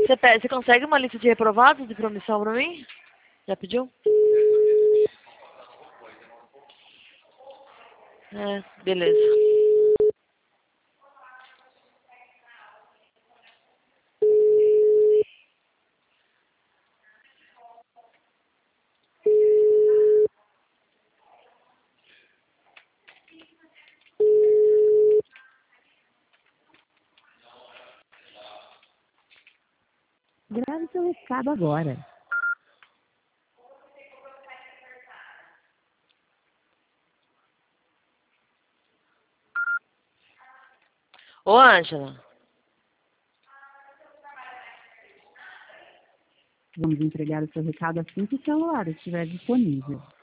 Você consegue uma lista de reprovados de promissão pra mim? Já pediu? É, beleza. Grave seu recado agora. Ô, Ângela. Vamos entregar o seu recado assim que o celular estiver disponível.